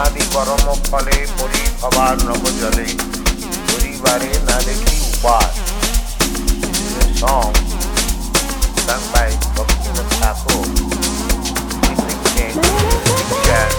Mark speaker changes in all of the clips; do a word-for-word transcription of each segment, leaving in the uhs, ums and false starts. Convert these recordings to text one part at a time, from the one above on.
Speaker 1: অনাদি গরম ফলে পরি ভবার নব জলে পরিবারে না দেখি উপায় song sung by Bhaktivinoda Thakur depicting picture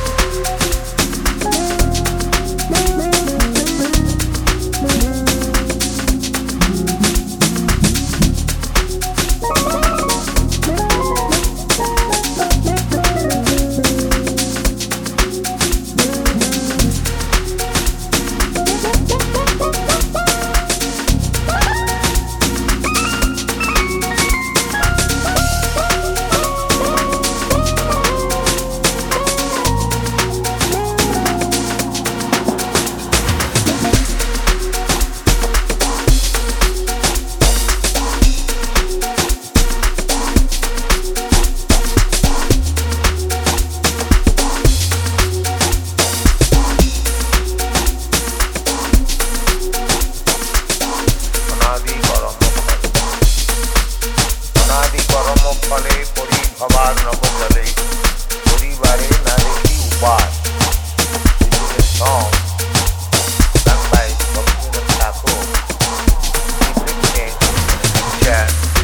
Speaker 1: ফলে পরি ভবার নব জলে পরিবারে না দেখি উপায় song sung by Bhaktivinoda Thakur depicting picture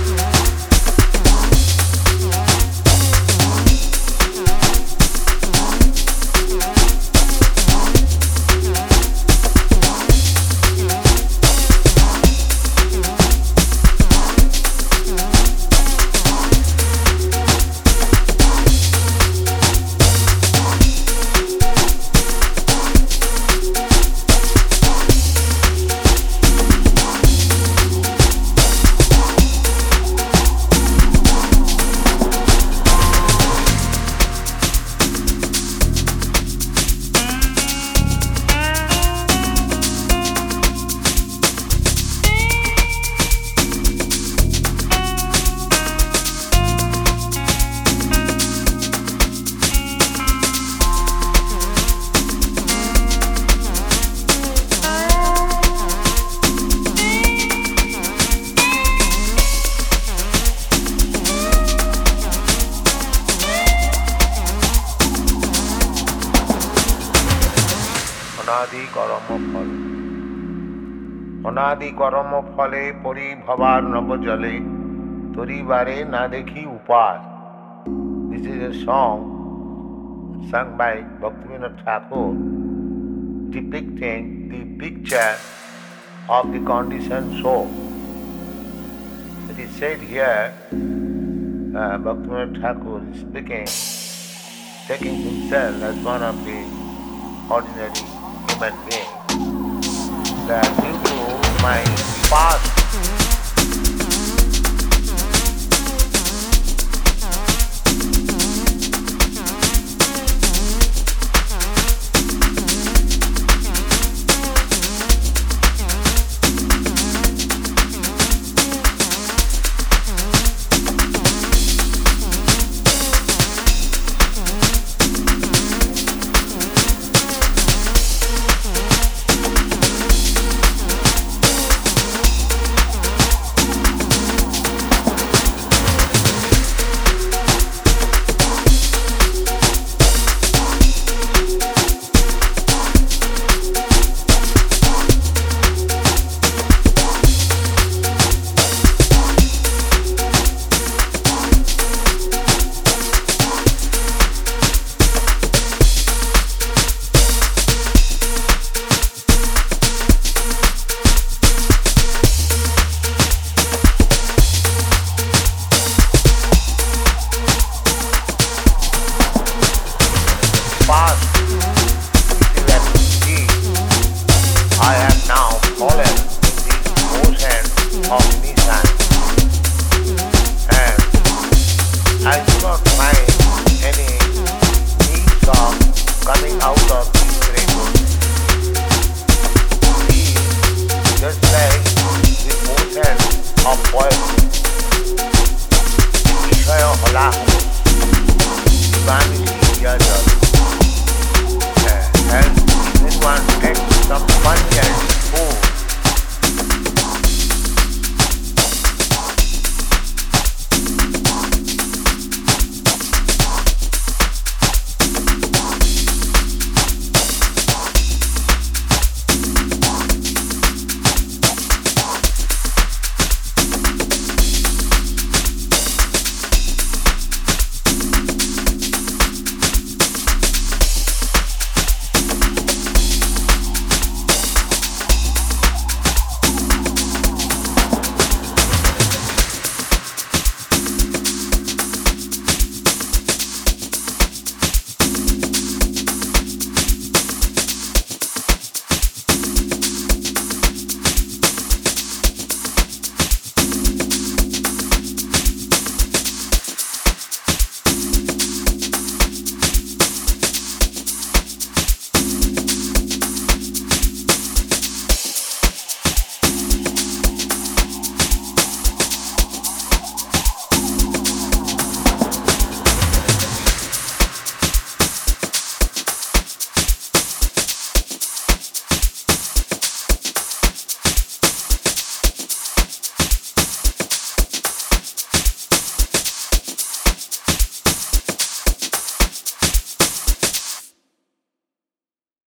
Speaker 1: অনাদি গরম ফল অনাদি গরম ফলে পরি ভবার নব জলে তরিবারে না দেখি উপায় This is a song sung by Bhaktivinoda Thakur depicting the picture of the conditioned soul. It is said here, uh, Bhaktivinoda Thakur is speaking, taking himself as one of the ordinary human being, that due to my past